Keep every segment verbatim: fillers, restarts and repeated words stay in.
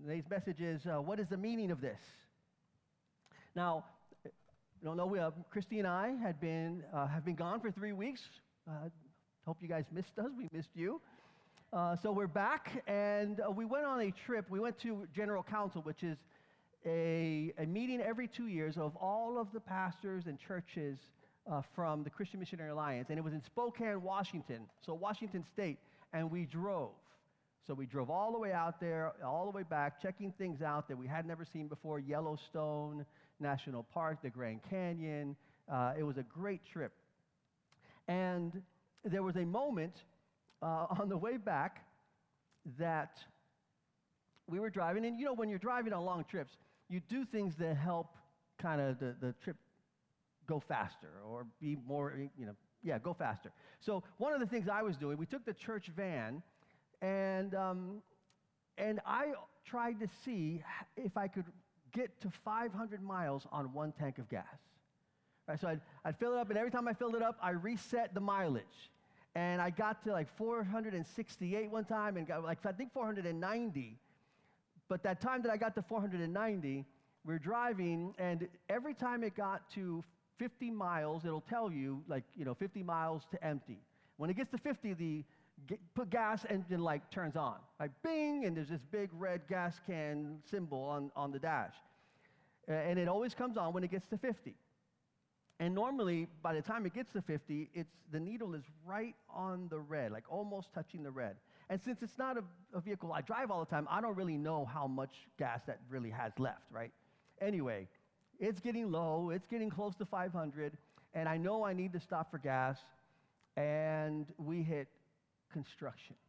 Today's message is, uh, what is the meaning of this? Now, you don't know, we, uh, Christy and I had been, uh, have been gone for three weeks. Uh, hope you guys missed us. We missed you. Uh, so we're back, and uh, we went on a trip. We went to General Council, which is a, a meeting every two years of all of the pastors and churches uh, from the Christian Missionary Alliance. And it was in Spokane, Washington, so Washington State, and we drove. So we drove all the way out there, all the way back, checking things out that we had never seen before, Yellowstone National Park, the Grand Canyon. Uh, it was a great trip. And there was a moment uh, on the way back that we were driving, and you know, when you're driving on long trips, you do things that help kind of the, the trip go faster or be more, you know, yeah, go faster. So one of the things I was doing, we took the church van, And um, and I tried to see if I could get to five hundred miles on one tank of gas. Right, so I'd, I'd fill it up, and every time I filled it up, I reset the mileage. And I got to like four hundred sixty-eight one time, and got like, I think four hundred ninety. But that time that I got to four hundred ninety, we we're driving, and every time it got to fifty miles, it'll tell you, like, you know, fifty miles to empty. When it gets to fifty, the Get, put gas, engine light turns on. Like bing, and there's this big red gas can symbol on, on the dash. Uh, and it always comes on when it gets to fifty. And normally, by the time it gets to fifty, it's, the needle is right on the red, like almost touching the red. And since it's not a, a vehicle I drive all the time, I don't really know how much gas that really has left, right? Anyway, it's getting low, it's getting close to five hundred, and I know I need to stop for gas, and we hit construction.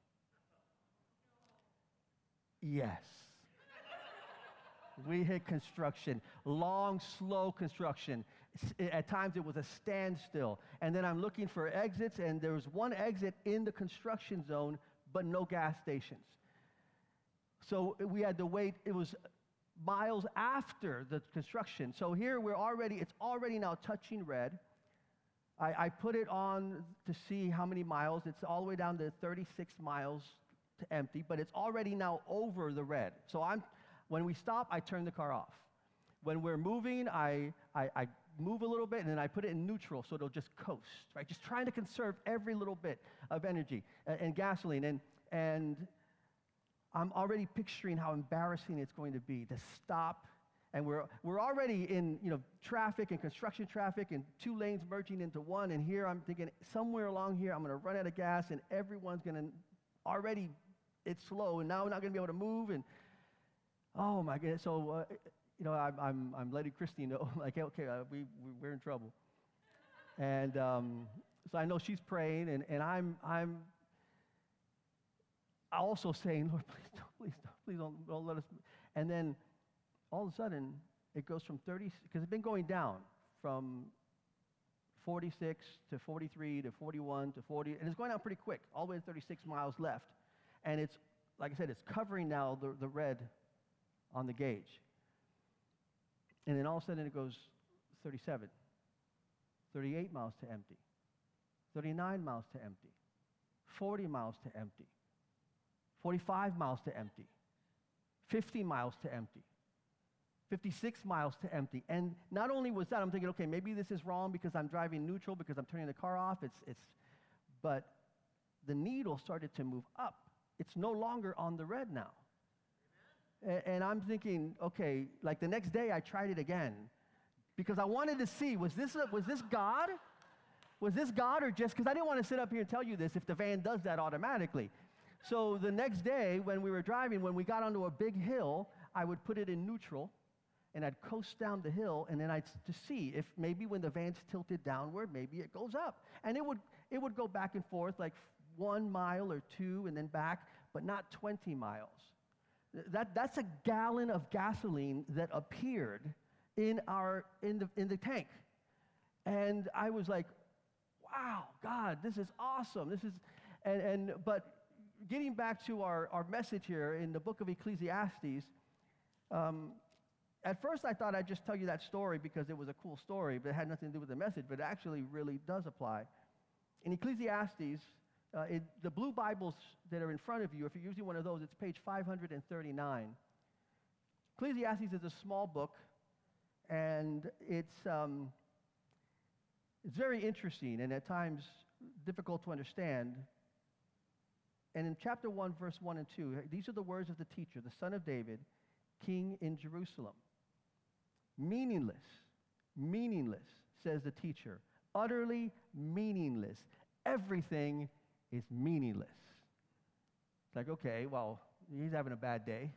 Yes. We hit construction. Long, slow construction. At times it was a standstill. And then I'm looking for exits, and there was one exit in the construction zone, but no gas stations. So we had to wait. It was miles after the construction. So here we're already, it's already now touching red. I, I put it on to see how many miles. It's all the way down to thirty-six miles to empty, but it's already now over the red. So I'm, when we stop, I turn the car off. When we're moving, I, I, I move a little bit, and then I put it in neutral so it'll just coast, right? Just trying to conserve every little bit of energy and, and gasoline. And, and I'm already picturing how embarrassing it's going to be to stop. And we're we're already in, you know, traffic and construction traffic and two lanes merging into one. And here I'm thinking somewhere along here I'm going to run out of gas, and everyone's going to already, it's slow, and now we're not going to be able to move. And oh my goodness! So uh, you know, I'm I'm I'm letting Christy know, like, okay, uh, we we're in trouble. And um, so I know she's praying, and and I'm I'm also saying, Lord, please don't, please don't, please don't, don't let us. And then all of a sudden, it goes from thirty, because it's been going down from forty-six to forty-three to forty-one to forty, and it's going down pretty quick, all the way to thirty-six miles left. And it's, like I said, it's covering now the, the red on the gauge. And then all of a sudden, it goes thirty-seven, thirty-eight miles to empty, thirty-nine miles to empty, forty miles to empty, forty-five miles to empty, fifty miles to empty, fifty-six miles to empty. And not only was that, I'm thinking, okay, maybe this is wrong because I'm driving neutral, because I'm turning the car off. It's, it's, but the needle started to move up. It's no longer on the red now. And, and I'm thinking, okay, like the next day I tried it again because I wanted to see, was this, a, was this God? Was this God, or just, because I didn't want to sit up here and tell you this if the van does that automatically. So the next day when we were driving, when we got onto a big hill, I would put it in neutral, and I'd coast down the hill, and then I'd to see if maybe when the van's tilted downward, maybe it goes up. And it would it would go back and forth like one mile or two and then back, but not twenty miles. That that's a gallon of gasoline that appeared in our in the in the tank. And I was like, wow, God, this is awesome. This is and and but getting back to our, our message here in the book of Ecclesiastes, um, at first, I thought I'd just tell you that story because it was a cool story, but it had nothing to do with the message, but it actually really does apply. In Ecclesiastes, uh, it, the blue Bibles that are in front of you, if you're using one of those, it's page five hundred thirty-nine. Ecclesiastes is a small book, and it's, um, it's very interesting and at times difficult to understand. And in chapter one, verse one and two, these are the words of the teacher, the son of David, king in Jerusalem. Meaningless, meaningless, says the teacher, utterly meaningless. Everything is meaningless. It's like, okay, well, he's having a bad day.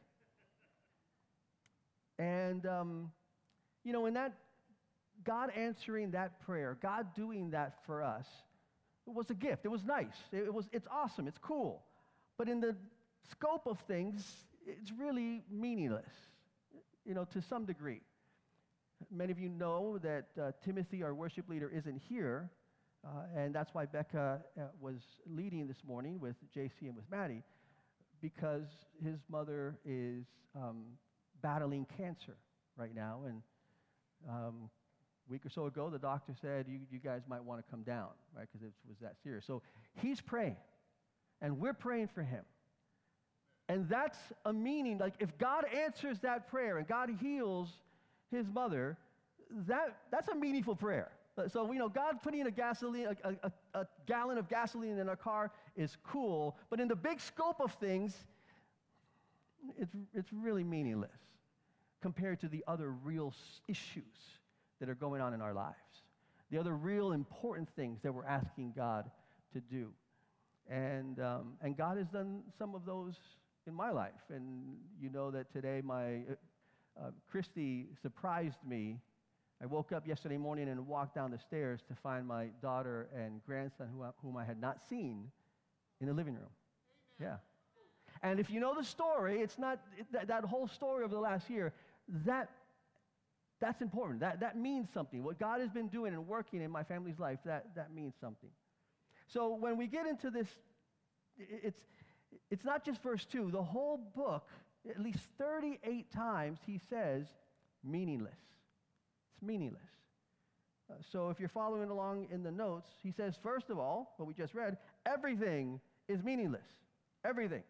And, um, you know, in that, God answering that prayer, God doing that for us, it was a gift. It was nice. It was, it's awesome. It's cool. But in the scope of things, it's really meaningless, you know, to some degree. Many of you know that uh, Timothy, our worship leader, isn't here, uh, and that's why Becca uh, was leading this morning with J C and with Maddie, because his mother is um, battling cancer right now, and um, a week or so ago, the doctor said, you, you guys might want to come down, right, because it was that serious. So he's praying, and we're praying for him. And that's a meaning, like if God answers that prayer and God heals his mother, that, that's a meaningful prayer. So, you know, God putting a gasoline, a, a, a gallon of gasoline in a car is cool, but in the big scope of things, it's, it's really meaningless compared to the other real issues that are going on in our lives, the other real important things that we're asking God to do. And, um, and God has done some of those in my life. And you know that today my uh, Christy surprised me. I woke up yesterday morning and walked down the stairs to find my daughter and grandson, who I, whom I had not seen, in the living room. Amen. Yeah. And if you know the story, it's not it, that, that whole story over the last year, that that's important. That, that means something. What God has been doing and working in my family's life, that, that means something. So when we get into this, it's, it's not just verse two. The whole book, at least thirty-eight times, he says, meaningless. It's meaningless. Uh, so if you're following along in the notes, he says, first of all, what we just read, everything is meaningless. Everything.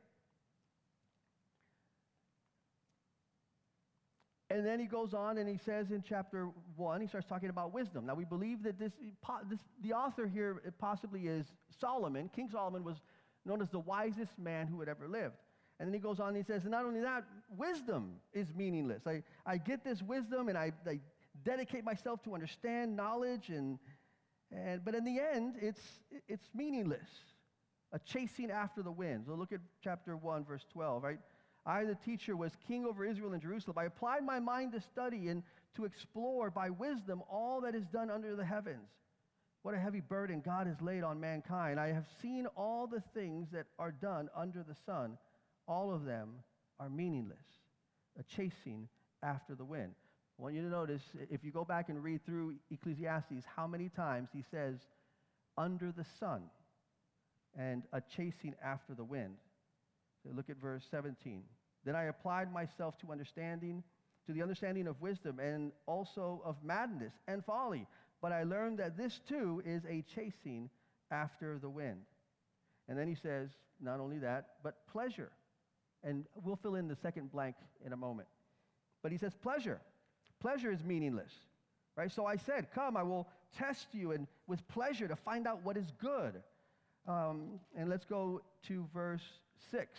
And then he goes on and he says in chapter one, he starts talking about wisdom. Now we believe that this, this the author here possibly is Solomon. King Solomon was known as the wisest man who had ever lived. And then he goes on and he says, and not only that, wisdom is meaningless. I, I get this wisdom and I, I dedicate myself to understand knowledge, and, and but in the end, it's, it's meaningless. A chasing after the wind. So look at chapter one, verse twelve, right? I, the teacher, was king over Israel and Jerusalem. I applied my mind to study and to explore by wisdom all that is done under the heavens. What a heavy burden God has laid on mankind. I have seen all the things that are done under the sun. All of them are meaningless, a chasing after the wind. I want you to notice, if you go back and read through Ecclesiastes, how many times he says, under the sun, and a chasing after the wind. So look at verse seventeen. Then I applied myself to understanding, to the understanding of wisdom, and also of madness and folly. But I learned that this too is a chasing after the wind. And then he says, not only that, but pleasure. And we'll fill in the second blank in a moment. But he says pleasure. Pleasure is meaningless, right? So I said, come, I will test you and with pleasure to find out what is good. Um, and let's go to verse six.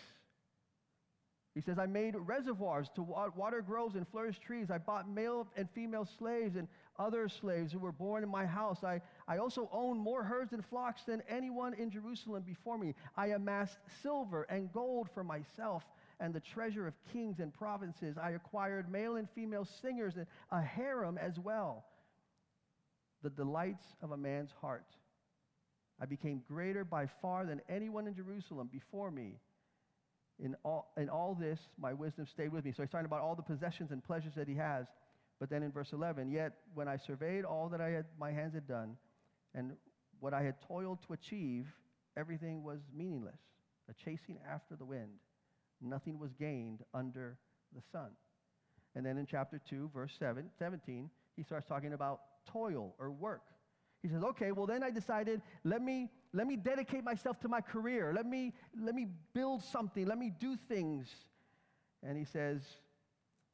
He says, I made reservoirs to water groves and flourish trees. I bought male and female slaves and other slaves who were born in my house. I, I also owned more herds and flocks than anyone in Jerusalem before me. I amassed silver and gold for myself and the treasure of kings and provinces. I acquired male and female singers and a harem as well. The delights of a man's heart. I became greater by far than anyone in Jerusalem before me. In all, in all this, my wisdom stayed with me. So he's talking about all the possessions and pleasures that he has. But then in verse eleven, yet when I surveyed all that I had, my hands had done, and what I had toiled to achieve, everything was meaningless, a chasing after the wind. Nothing was gained under the sun. And then in chapter two, verse seven, seventeen, he starts talking about toil or work. He says, okay, well then I decided, let me let me dedicate myself to my career. Let me let me build something. Let me do things. And he says,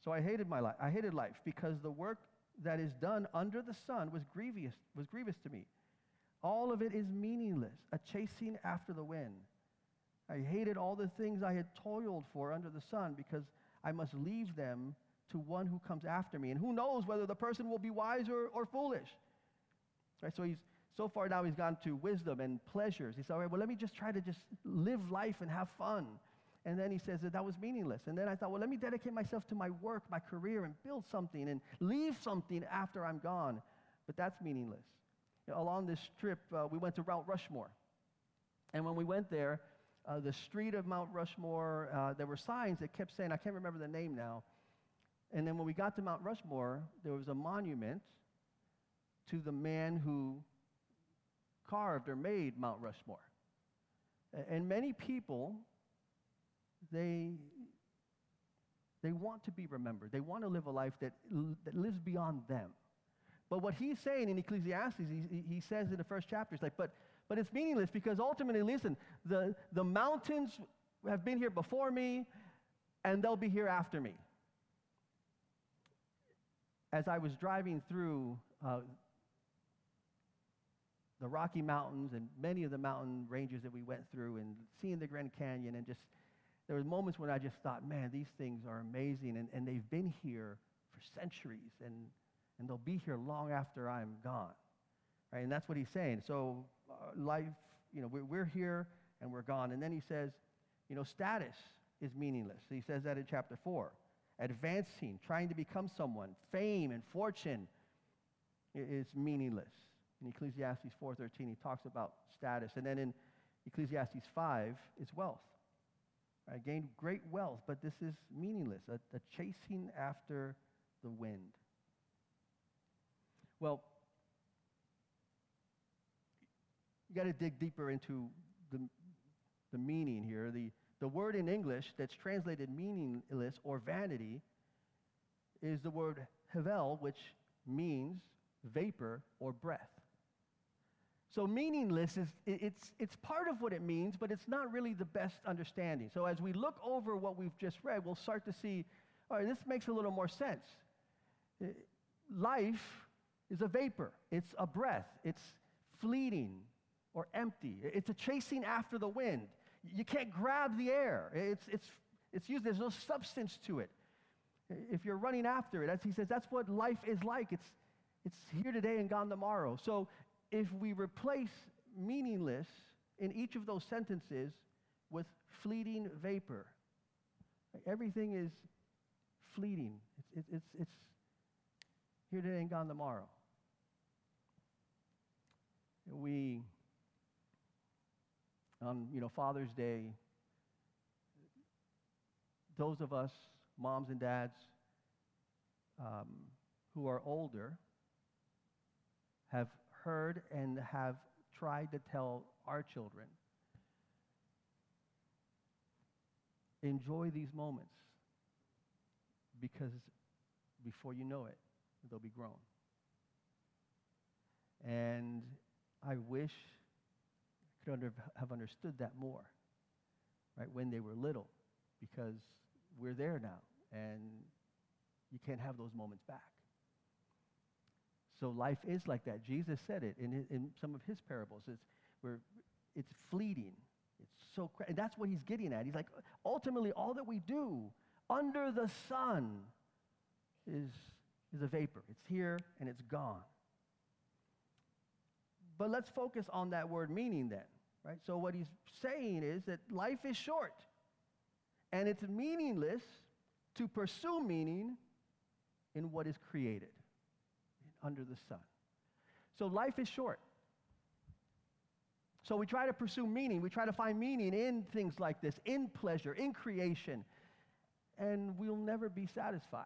So I hated my life. I hated life because the work that is done under the sun was grievous, was grievous to me. All of it is meaningless, a chasing after the wind. I hated all the things I had toiled for under the sun because I must leave them to one who comes after me. And who knows whether the person will be wise or, or foolish. Right? So he's so far now he's gone to wisdom and pleasures. He said, all right, well, let me just try to just live life and have fun. And then he says that that was meaningless. And then I thought, well, let me dedicate myself to my work, my career, and build something and leave something after I'm gone. But that's meaningless. You know, along this trip, uh, we went to Mount Rushmore. And when we went there, uh, the street of Mount Rushmore, uh, there were signs that kept saying, I can't remember the name now. And then when we got to Mount Rushmore, there was a monument to the man who carved or made Mount Rushmore. And many people, they, they want to be remembered. They want to live a life that, that lives beyond them. But what he's saying in Ecclesiastes, he, he says in the first chapter, it's like, but, but it's meaningless because ultimately, listen, the, the mountains have been here before me, and they'll be here after me. As I was driving through uh, the Rocky Mountains and many of the mountain ranges that we went through and seeing the Grand Canyon, and just, there were moments when I just thought, man, these things are amazing, and, and they've been here for centuries, and, and they'll be here long after I'm gone, right? And that's what he's saying. So uh, life, you know, we're, we're here and we're gone. And then he says, you know, status is meaningless. He says that in chapter four. Advancing, trying to become someone, fame and fortune is meaningless. In Ecclesiastes four thirteen, he talks about status. And then in Ecclesiastes five, it's wealth. I gained great wealth, but this is meaningless, a, a chasing after the wind. Well, you got to dig deeper into the, the meaning here. The The word in English that's translated meaningless or vanity is the word havel, which means vapor or breath. So meaningless is it's it's part of what it means, but it's not really the best understanding. So as we look over what we've just read, we'll start to see, all right, this makes a little more sense. Life is a vapor. It's a breath. It's fleeting or empty. It's a chasing after the wind. You can't grab the air. It's, it's, it's used, there's no substance to it. If you're running after it, as he says, that's what life is like. It's, it's here today and gone tomorrow. So if we replace meaningless in each of those sentences with fleeting vapor, everything is fleeting. It's, it's, it's, it's here today and gone tomorrow. We... On, you know, Father's Day, those of us, moms and dads, um, who are older, have heard and have tried to tell our children, enjoy these moments, because before you know it, they'll be grown. And I wish could under, have understood that more, right, when they were little, because we're there now, and you can't have those moments back. So life is like that. Jesus said it in, his, in some of his parables. It's, where it's fleeting. It's so cra- and that's what he's getting at. He's like, ultimately, all that we do under the sun is, is a vapor. It's here, and it's gone. But let's focus on that word meaning then, right? So what he's saying is that life is short, and it's meaningless to pursue meaning in what is created under the sun. So life is short. So we try to pursue meaning. We try to find meaning in things like this, in pleasure, in creation, and we'll never be satisfied,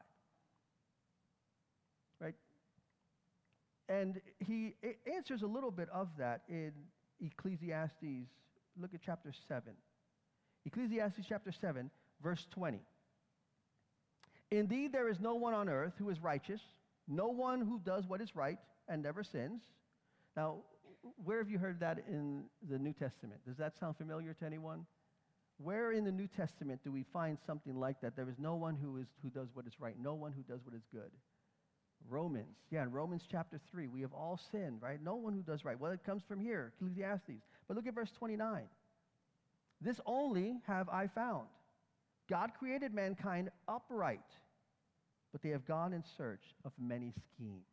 right? And he answers a little bit of that in Ecclesiastes. Look at chapter seven. Ecclesiastes chapter seven, verse twenty. Indeed, there is no one on earth who is righteous, no one who does what is right and never sins. Now, where have you heard that in the New Testament? Does that sound familiar to anyone? Where in the New Testament do we find something like that? There is no one who is who does what is right, no one who does what is good. Romans, yeah, in Romans chapter three, we have all sinned, right? No one who does right. Well, it comes from here, Ecclesiastes. But look at verse twenty-nine. This only have I found. God created mankind upright, but they have gone in search of many schemes.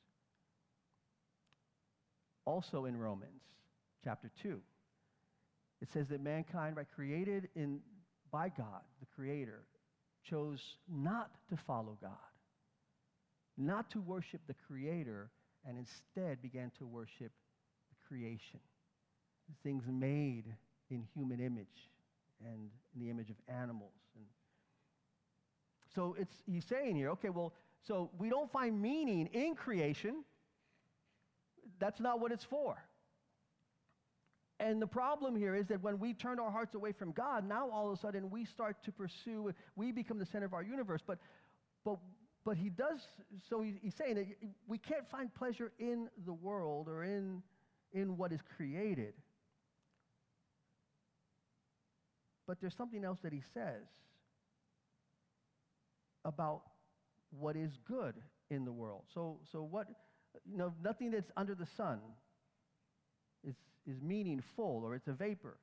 Also in Romans chapter two, it says that mankind, right, created in by God, the Creator, chose not to follow God, not to worship the Creator, and instead began to worship the creation, the things made in human image and in the image of animals. And so it's he's saying here, okay, well, so we don't find meaning in creation. That's not what it's for. And the problem here is that when we turn our hearts away from God, now all of a sudden we start to pursue, we become the center of our universe. But but but he does, so he, he's saying that we can't find pleasure in the world or in, in what is created. But there's something else that he says about what is good in the world. So so what, you know, nothing that's under the sun is, is meaningful, or it's a vapor.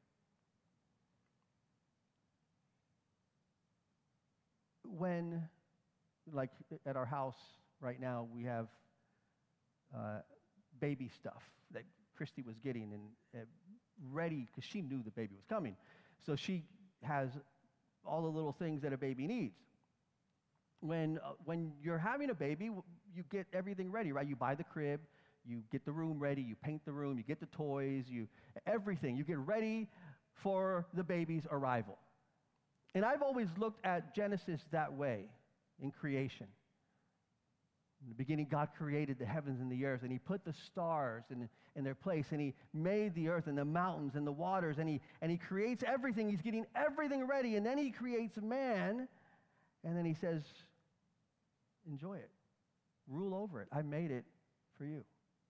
When, like at our house right now, we have uh, baby stuff that Christy was getting and uh, ready, because she knew the baby was coming. So she has all the little things that a baby needs. When, uh, when you're having a baby, you get everything ready, right? You buy the crib, you get the room ready, you paint the room, you get the toys, you everything. You get ready for the baby's arrival. And I've always looked at Genesis that way in creation. In the beginning, God created the heavens and the earth, and he put the stars in, in their place, and he made the earth and the mountains and the waters, and he, and he creates everything. He's getting everything ready, and then he creates man, and then he says, enjoy it. Rule over it. I made it for you.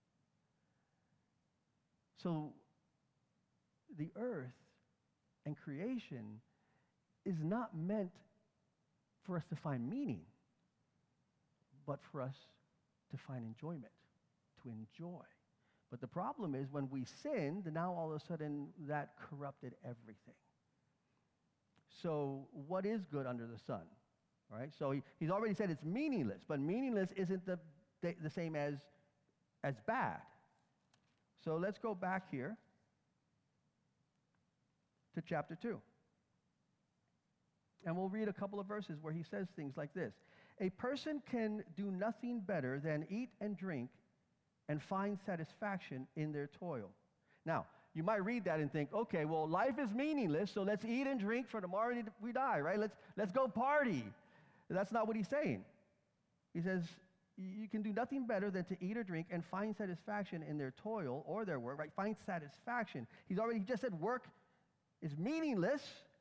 So the earth and creation is not meant for us to find meaning, but for us to find enjoyment, to enjoy. But the problem is when we sinned, now all of a sudden that corrupted everything. So what is good under the sun? All right, so he, he's already said it's meaningless, but meaningless isn't the, the, the same as, as bad. So let's go back here to chapter two. And we'll read a couple of verses where he says things like this. A person can do nothing better than eat and drink and find satisfaction in their toil. Now, you might read that and think, okay, well, life is meaningless, so let's eat and drink for tomorrow we die, right? Let's, let's go party. That's not what he's saying. He says, you can do nothing better than to eat or drink and find satisfaction in their toil or their work, right? Find satisfaction. He's already he just said work is meaningless,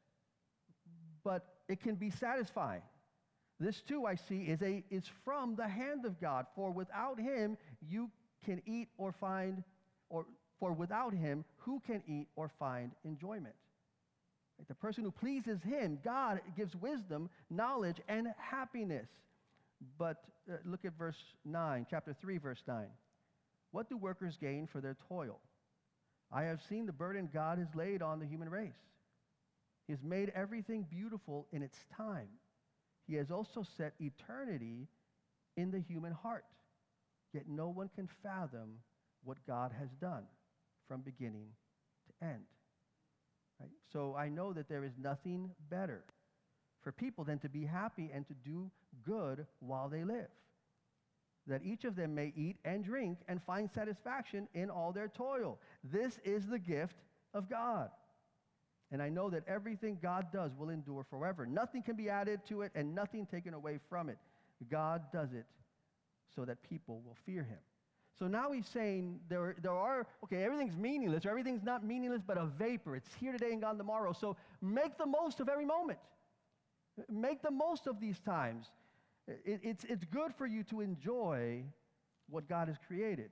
but it can be satisfying. This too, I see, is a is from the hand of God. For without him, you can eat or find, or for without him, who can eat or find enjoyment? Right? The person who pleases him, God gives wisdom, knowledge, and happiness. But uh, look at verse nine, chapter three, verse nine. What do workers gain for their toil? I have seen the burden God has laid on the human race. He has made everything beautiful in its time. He has also set eternity in the human heart. Yet no one can fathom what God has done from beginning to end. Right? So I know that there is nothing better for people than to be happy and to do good while they live, that each of them may eat and drink and find satisfaction in all their toil. This is the gift of God. And I know that everything God does will endure forever. Nothing can be added to it and nothing taken away from it. God does it so that people will fear him. So now he's saying there, there are, okay, everything's meaningless, or everything's not meaningless but a vapor. It's here today and gone tomorrow. So make the most of every moment. Make the most of these times. It, it's, it's good for you to enjoy what God has created.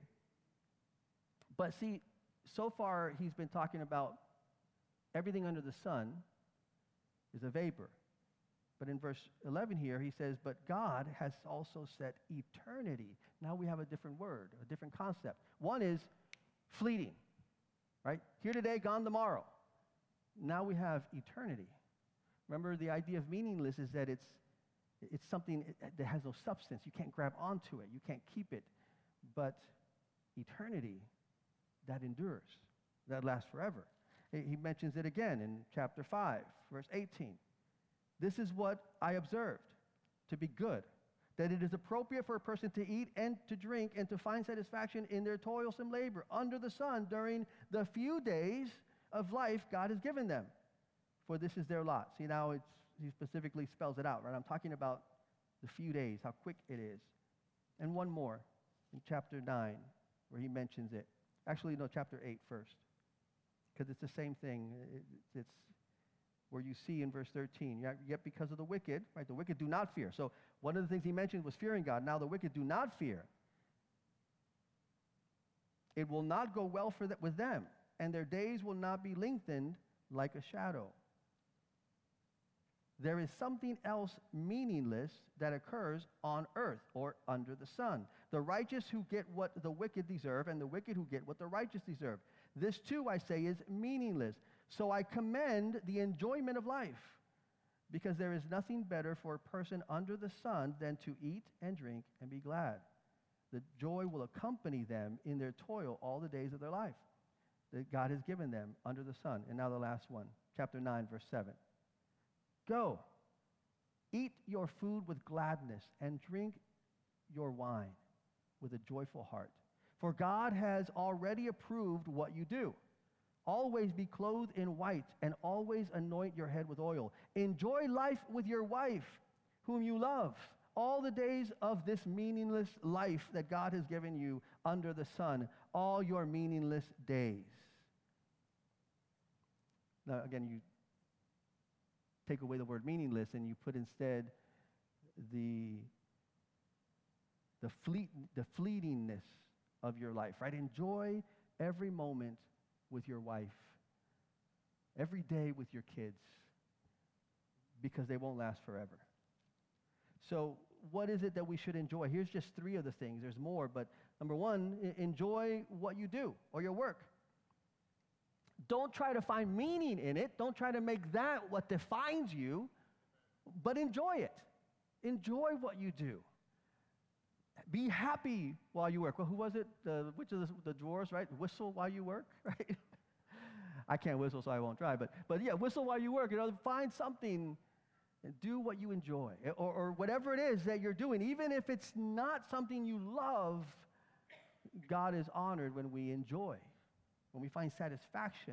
But see, so far he's been talking about everything under the sun, is a vapor. But in verse eleven here, he says, but God has also set eternity. Now we have a different word, a different concept. One is fleeting, right? Here today, gone tomorrow. Now we have eternity. Remember, the idea of meaningless is that it's, it's something that has no substance. You can't grab onto it. You can't keep it. But eternity, that endures, that lasts forever. He mentions it again in chapter five, verse eighteen. This is what I observed to be good, that it is appropriate for a person to eat and to drink and to find satisfaction in their toilsome labor under the sun during the few days of life God has given them, for this is their lot. See, now it's, he specifically spells it out, right? I'm talking about the few days, how quick it is. And one more in chapter nine, where he mentions it. Actually, no, chapter eight first, because it's the same thing. It, it's where you see in verse thirteen, yet because of the wicked, right, the wicked do not fear. So one of the things he mentioned was fearing God. Now the wicked do not fear. It will not go well for th- with them, and their days will not be lengthened like a shadow. There is something else meaningless that occurs on earth or under the sun. The righteous who get what the wicked deserve, and the wicked who get what the righteous deserve. This too, I say, is meaningless. So I commend the enjoyment of life, because there is nothing better for a person under the sun than to eat and drink and be glad. The joy will accompany them in their toil all the days of their life that God has given them under the sun. And now the last one, chapter nine, verse seven. Go, eat your food with gladness and drink your wine with a joyful heart. For God has already approved what you do. Always be clothed in white and always anoint your head with oil. Enjoy life with your wife, whom you love, all the days of this meaningless life that God has given you under the sun, all your meaningless days. Now, again, you take away the word meaningless and you put instead the, the, fleet, the fleetingness of your life, right? Enjoy every moment with your wife, every day with your kids, because they won't last forever. So what is it that we should enjoy? Here's just three of the things. There's more, but number one, enjoy what you do or your work. Don't try to find meaning in it. Don't try to make that what defines you, but enjoy it. Enjoy what you do. Be happy while you work. Well, who was it? The, which of the, the drawers, right? Whistle while you work, right? I can't whistle, so I won't try. But, but yeah, whistle while you work. You know, find something and do what you enjoy. Or, or whatever it is that you're doing. Even if it's not something you love, God is honored when we enjoy, when we find satisfaction.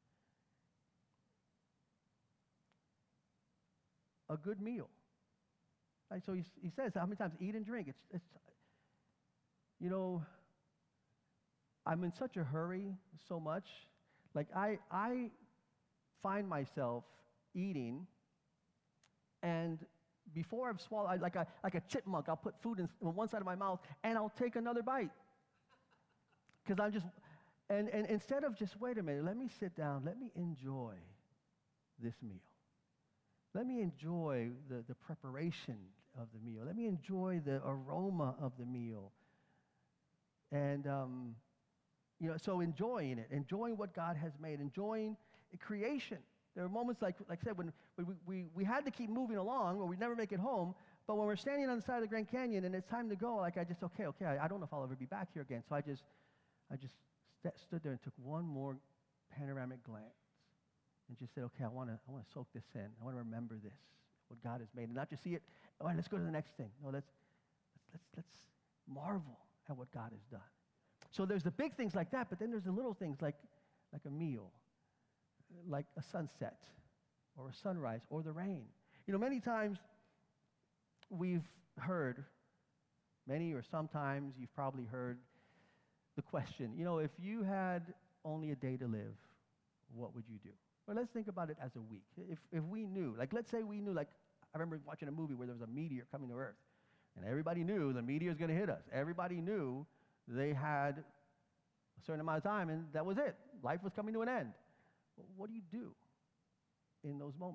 A good meal. Right? So he, he says, how many times? Eat and drink. It's, it's, you know, I'm in such a hurry so much. Like I, I find myself eating, and before I've swallowed, I, like, a, like a chipmunk, I'll put food in, in one side of my mouth, and I'll take another bite. Because I'm just, and, and instead of just, wait a minute, let me sit down, let me enjoy this meal. Let me enjoy the, the preparation of the meal. Let me enjoy the aroma of the meal. And, um, you know, so enjoying it, enjoying what God has made, enjoying creation. There are moments, like, like I said, when, when we, we, we had to keep moving along, or we'd never make it home, but when we're standing on the side of the Grand Canyon and it's time to go, like I just, okay, okay, I, I don't know if I'll ever be back here again. So I just, I just st- stood there and took one more panoramic glance and just said, okay, I want to I want to soak this in. I want to remember this, what God has made, and not just see it, all right, let's go to the next thing. No, let's, let's, let's, let's marvel at what God has done. So there's the big things like that, but then there's the little things like, like a meal, like a sunset or a sunrise or the rain. You know, many times we've heard, many or sometimes you've probably heard the question, you know, if you had only a day to live, what would you do? Well, let's think about it as a week. If, if we knew, like let's say we knew, like I remember watching a movie where there was a meteor coming to Earth, and everybody knew the meteor is going to hit us. Everybody knew they had a certain amount of time, and that was it. Life was coming to an end. What do you do in those moments?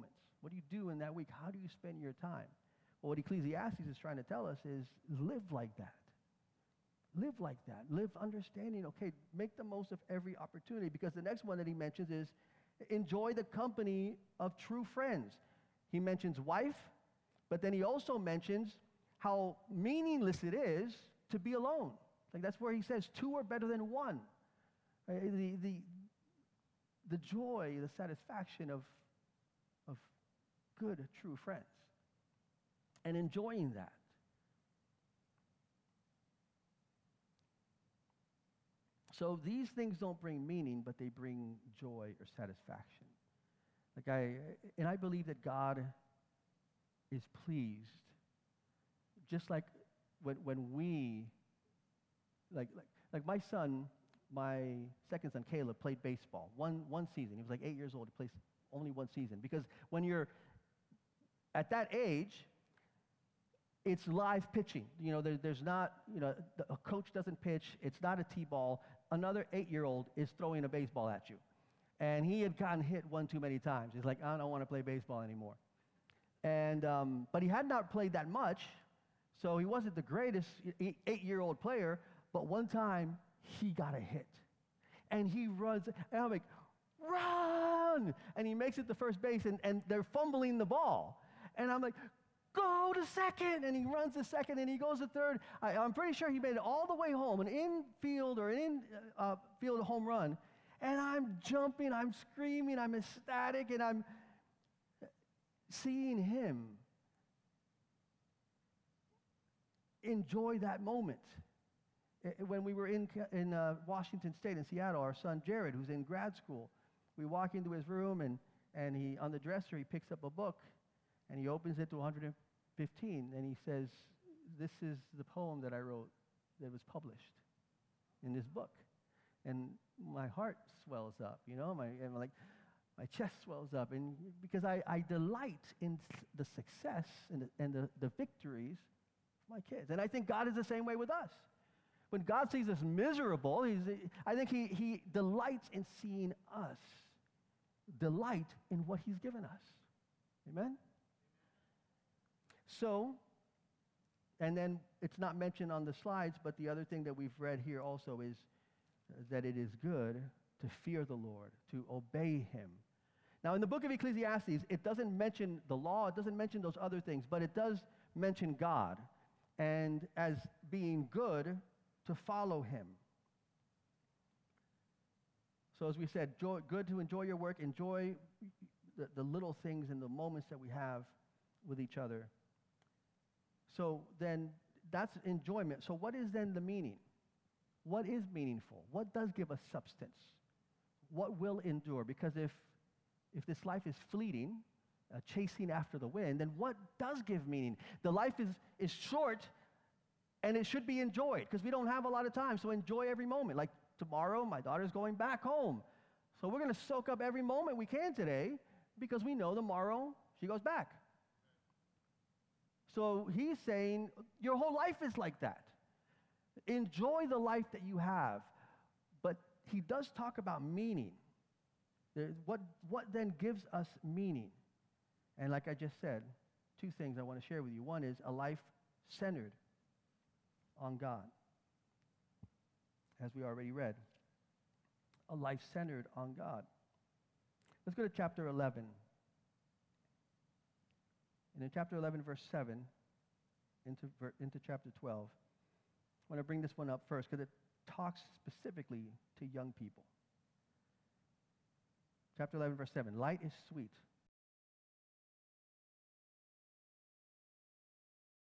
What do you do in that week? How do you spend your time? Well, what Ecclesiastes is trying to tell us is live like that. Live like that. Live understanding, okay, make the most of every opportunity, because the next one that he mentions is enjoy the company of true friends. He mentions wife, but then he also mentions how meaningless it is to be alone. Like that's where he says two are better than one. Uh, the, the, the joy, the satisfaction of, of good, true friends. And enjoying that. So these things don't bring meaning, but they bring joy or satisfaction. Like I, and I believe that God is pleased, just like when when we, like like like my son, my second son Caleb played baseball one one season. He was like eight years old. He plays only one season because when you're at that age, it's live pitching. You know, there, there's not, you know, the, a coach doesn't pitch. It's not a T-ball. Another eight-year-old is throwing a baseball at you. And he had gotten hit one too many times. He's like, I don't want to play baseball anymore. And, um, but he had not played that much, so he wasn't the greatest eight-year-old player, but one time he got a hit. And he runs, and I'm like, run! And he makes it to first base, and, and they're fumbling the ball. And I'm like, go to second, and he runs to second, and he goes to third. I, I'm pretty sure he made it all the way home, an infield or an in-field uh, home run, and I'm jumping, I'm screaming, I'm ecstatic, and I'm seeing him enjoy that moment. When we were in, in uh, Washington State, in Seattle, our son Jared, who's in grad school, we walk into his room, and, and he on the dresser, he picks up a book, and he opens it to one hundred fifteen, and he says, this is the poem that I wrote that was published in this book. And my heart swells up, you know, my, and like, my chest swells up, and because I, I delight in the success and, the, and the, the victories of my kids. And I think God is the same way with us. When God sees us miserable, he's, I think he, he delights in seeing us delight in what he's given us. Amen? So, and then it's not mentioned on the slides, but the other thing that we've read here also is that it is good to fear the Lord, to obey him. Now, in the book of Ecclesiastes, it doesn't mention the law, it doesn't mention those other things, but it does mention God, and as being good to follow him. So as we said, joy, good to enjoy your work, enjoy the, the little things and the moments that we have with each other. So then that's enjoyment. So what is then the meaning? What is meaningful? What does give us substance? What will endure? Because if, if this life is fleeting, uh, chasing after the wind, then what does give meaning? The life is, is short, and it should be enjoyed because we don't have a lot of time. So enjoy every moment. Like tomorrow, my daughter's going back home. So we're going to soak up every moment we can today because we know tomorrow she goes back. So he's saying your whole life is like that. Enjoy the life that you have. But he does talk about meaning. There, what, what then gives us meaning? And like I just said, two things I want to share with you. One is a life centered on God, as we already read. A life centered on God. Let's go to chapter eleven. And in chapter eleven, verse seven, into, into chapter twelve, I want to bring this one up first because it talks specifically to young people. Chapter eleven, verse seven, light is sweet,